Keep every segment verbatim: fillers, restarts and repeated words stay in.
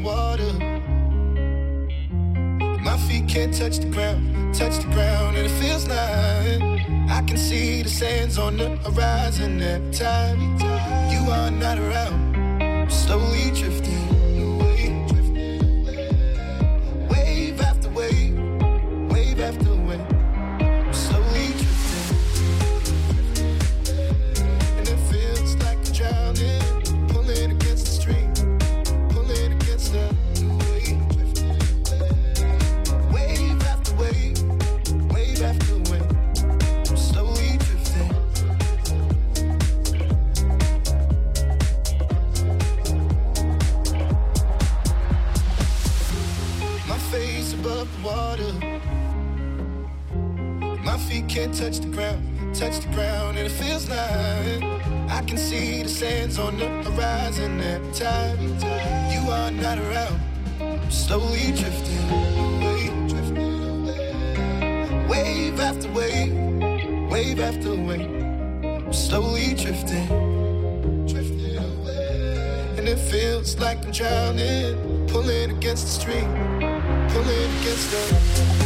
water. My feet can't touch the ground, touch the ground, and it feels like I can see the sands on the horizon every time you are not around. I'm slowly drifting away, drifting away. Wave after wave, wave after wave. I'm slowly drifting, and it feels like I'm drowning, pulling against the stream, pulling against the wave, wave after wave, wave after wave. I'm slowly drifting. My face above the water. My feet can't touch the ground, touch the ground, and it feels like I can see the sands on the horizon every time you are not around. I'm slowly drifting away, drifting away. Wave after wave, wave after wave. I'm slowly drifting, drifting away. And it feels like I'm drowning, pulling against the stream, pulling against the...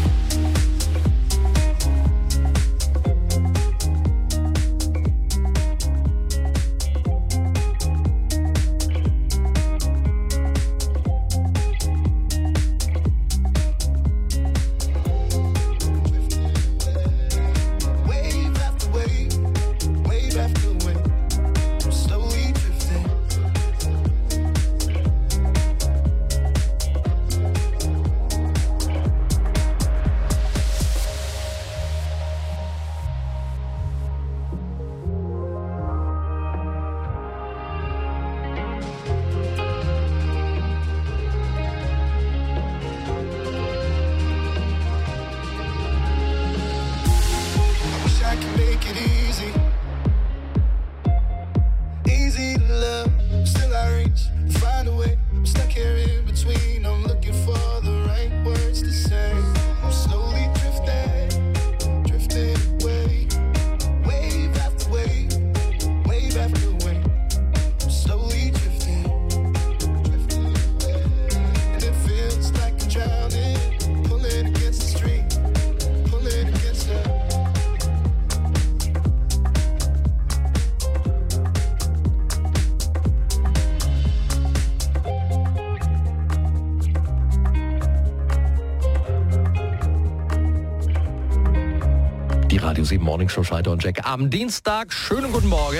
Radio sieben Morning Show, Schalter und Jack. Am Dienstag, schönen guten Morgen.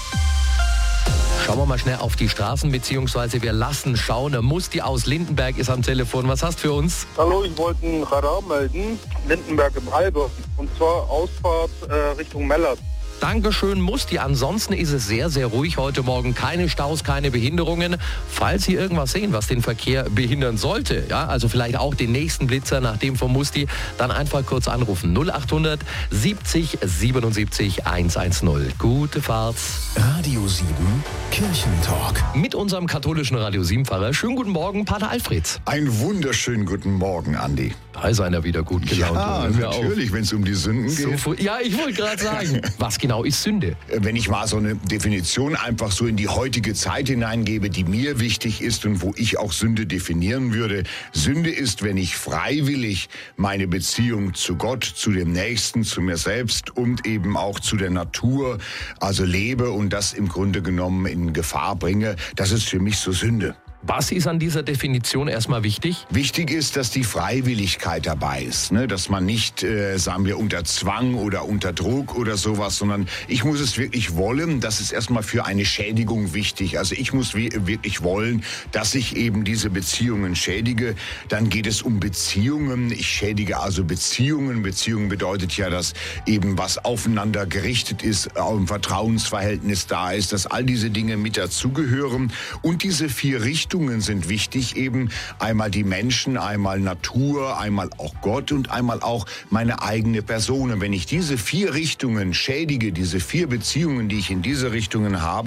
Schauen wir mal schnell auf die Straßen, beziehungsweise wir lassen schauen. Musti aus Lindenberg ist am Telefon. Was hast du für uns? Hallo, ich wollte ein Radar melden. Lindenberg im Halbe. Und zwar Ausfahrt äh, Richtung Mellert. Dankeschön, Musti. Ansonsten ist es sehr, sehr ruhig heute Morgen. Keine Staus, keine Behinderungen. Falls Sie irgendwas sehen, was den Verkehr behindern sollte, ja, also vielleicht auch den nächsten Blitzer nach dem von Musti, dann einfach kurz anrufen. null achthundert siebzig siebenundsiebzig hundertzehn. Gute Fahrt. Radio sieben Kirchentalk. Mit unserem katholischen Radio sieben Pfarrer. Schönen guten Morgen, Pater Alfred. Einen wunderschönen guten Morgen, Andi. Da ist einer wieder gut gelaunt. Ja, natürlich, wenn es um die Sünden geht. So, ja, ich wollte gerade sagen, was genau ist Sünde? Wenn ich mal so eine Definition einfach so in die heutige Zeit hineingebe, die mir wichtig ist und wo ich auch Sünde definieren würde. Sünde ist, wenn ich freiwillig meine Beziehung zu Gott, zu dem Nächsten, zu mir selbst und eben auch zu der Natur, also lebe und das im Grunde genommen in Gefahr bringe. Das ist für mich so Sünde. Was ist an dieser Definition erstmal wichtig? Wichtig ist, dass die Freiwilligkeit dabei ist, ne? Dass man nicht, äh, sagen wir, unter Zwang oder unter Druck oder sowas, sondern ich muss es wirklich wollen. Das ist erstmal für eine Schädigung wichtig. Also ich muss wirklich wollen, dass ich eben diese Beziehungen schädige. Dann geht es um Beziehungen. Ich schädige also Beziehungen. Beziehungen bedeutet ja, dass eben was aufeinander gerichtet ist, ein Vertrauensverhältnis da ist, dass all diese Dinge mit dazugehören. Und diese vier Richtungen sind wichtig, eben einmal die Menschen, einmal Natur, einmal auch Gott und einmal auch meine eigene Person. Und wenn ich diese vier Richtungen schädige, diese vier Beziehungen, die ich in diese Richtungen habe,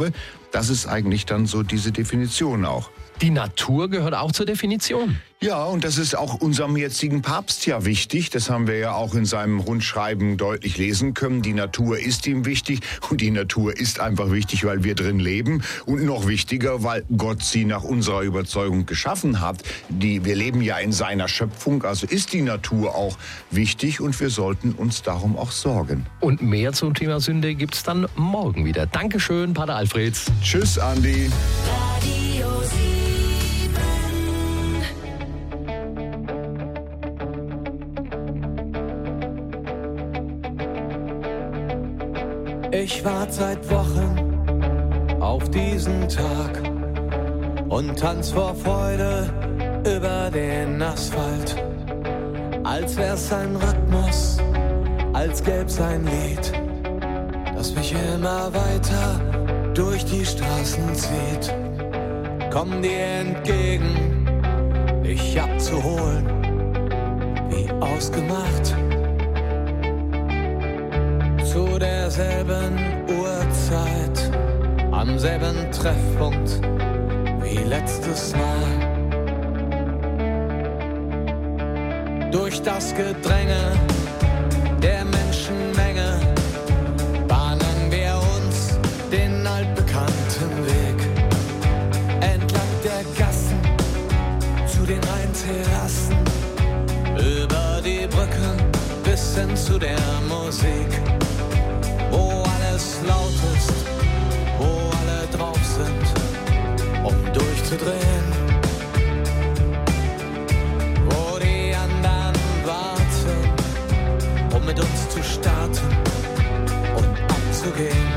Das ist eigentlich dann so diese Definition auch. Die Natur gehört auch zur Definition. Ja, und das ist auch unserem jetzigen Papst ja wichtig. Das haben wir ja auch in seinem Rundschreiben deutlich lesen können. Die Natur ist ihm wichtig und die Natur ist einfach wichtig, weil wir drin leben. Und noch wichtiger, weil Gott sie nach unserer Überzeugung geschaffen hat. Die, wir leben ja in seiner Schöpfung, also ist die Natur auch wichtig und wir sollten uns darum auch sorgen. Und mehr zum Thema Sünde gibt's dann morgen wieder. Dankeschön, Pater Alfreds. Tschüss, Andi. Radio sieben. Ich wart seit Wochen auf diesen Tag und tanz vor Freude über den Asphalt. Als wär's ein Rhythmus, als gäb's ein Lied, das mich immer weiter durch die Straßen zieht. Komm dir entgegen, dich abzuholen, wie ausgemacht. Zu derselben Uhrzeit, am selben Treffpunkt wie letztes Mal. Durch das Gedränge der Menschenmenge bahnen wir uns den altbekannten Weg. Entlang der Gassen zu den Rheinterrassen, über die Brücken bis hin zu der Musik. Wo alles laut ist, wo alle drauf sind, um durchzudrehen. Wo die anderen warten, um mit uns zu starten und abzugehen.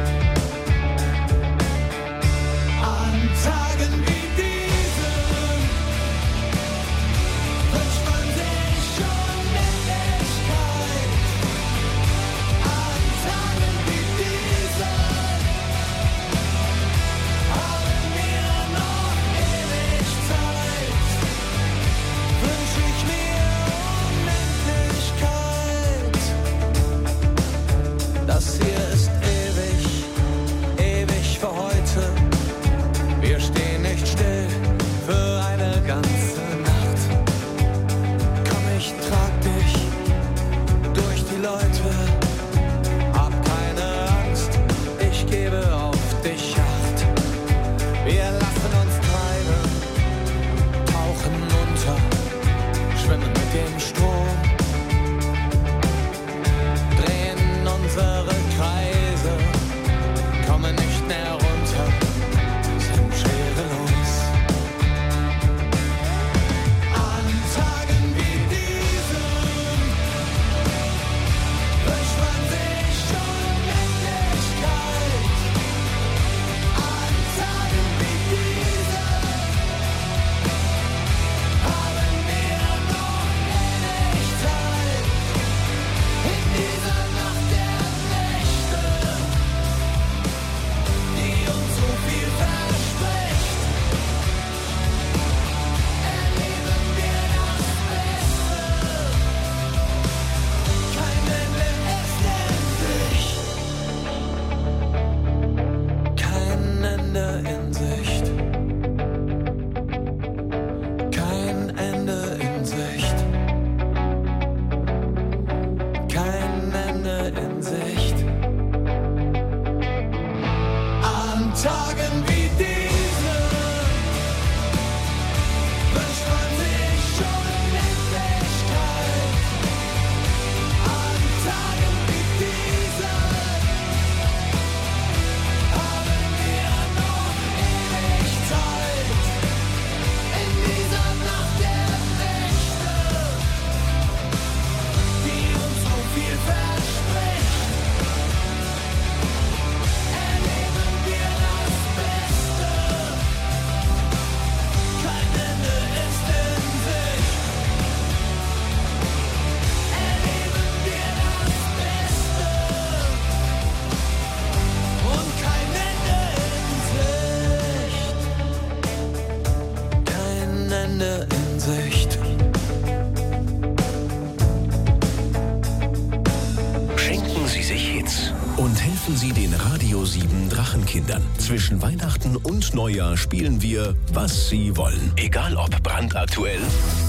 An Tagen wie diesen wünscht man sich schon Endlichkeit. An Tagen wie diesen haben wir noch ewig Zeit. Wünsch ich mir Unendlichkeit. Das hier ist ewig, ewig für heute. Wir stehen nicht still für eine ganze Nacht. Komm, ich trag dich durch die Leute. Hab keine Angst, ich gebe auf dich Acht. Wir lassen uns treiben, tauchen unter, schwimmen mit dem Strom, drehen unsere Kreise, kommen nicht mehr runter, sind schwerelos. An Tagen wie diesen wünscht man sich schon Endlichkeit. An Tagen wie diesen haben wir noch ewig Zeit. In dieser Nacht der Nächte, die uns so viel verspricht, erleben wir das Beste. Kein Ende ist in Sicht. Kein Ende in Sicht. Kein Ende in Sicht. Kein Ende in Sicht. An Tagen wie diesen wünscht man sich schon Endlichkeit. An Tagen wie diesen haben wir noch ewig Zeit. In dieser Nacht der Nächte, die uns so viel verspricht, erleben wir das Beste. Kein Ende ist in Sicht. Erleben wir das Beste. Und kein Ende in Sicht. Kein Ende in Sicht. Schenken Sie sich Hits und helfen helfen Sie den Radio sieben Drachenkindern. Zwischen Weihnachten und Neujahr spielen wir, was Sie wollen. Egal ob brandaktuell